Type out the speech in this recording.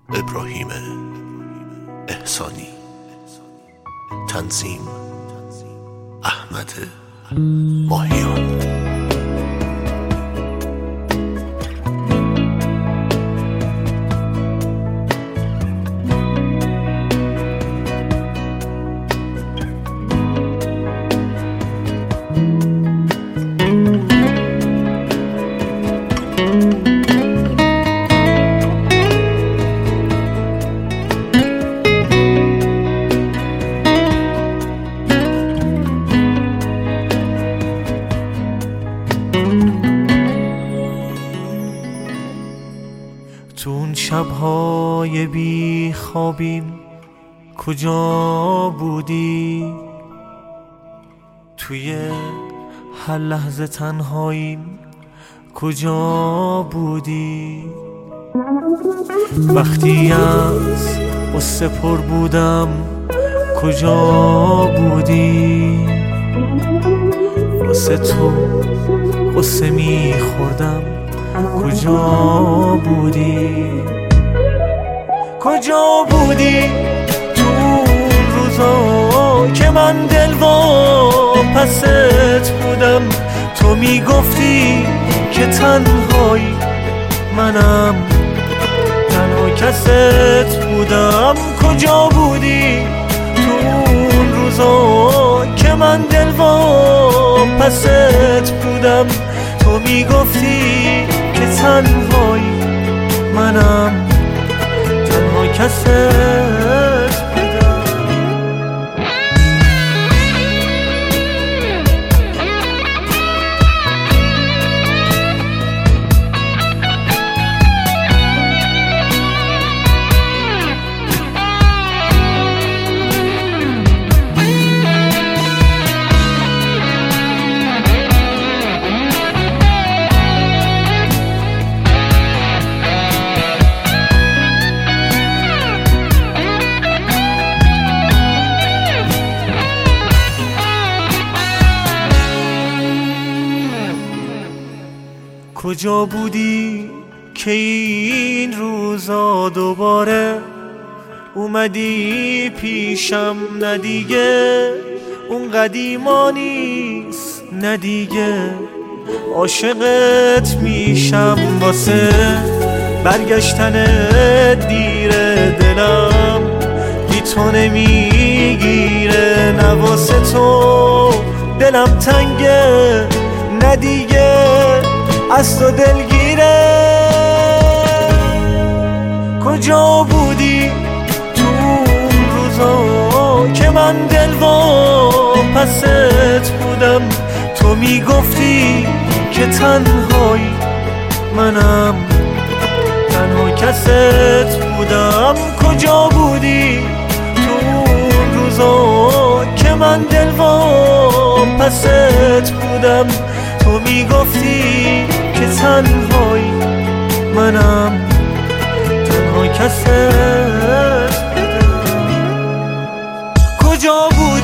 ابراهیم احسانی. تنظیم احمد ماهیان. تو اون شب‌های بی خوابیم کجا بودی؟ توی هر لحظه تنهاییم کجا بودی؟ وقتی از قصه پر بودم کجا بودی؟ واسه تو قصه می‌خوردم کجا بودی؟ کجا بودی تو اون روزا که من دلواپست بودم؟ تو میگفتی که تنهایی، منم تنها کست بودم. کجا بودی تو اون روزا که من دلواپست بودم؟ تو میگفتی که تنهایی، منم تنها کست بودم. کجا بودی که این روزا دوباره اومدی پیشم؟ ندیگه اون قدیما نیست، ندیگه عاشقت میشم. واسه برگشتن دیر دلم بی تو نمیگیره، نه واسه تو دلم تنگه، ندیگه از تو دلگیره. کجا بودی تو اون روزا که من دلواپست بودم؟ تو میگفتی که تنهایی، منم تنها کست بودم. کجا بودی تو اون روزا که من دلواپست بودم؟ تو میگفتی که تنهایی، منم تنها کست بودم. کجا بودی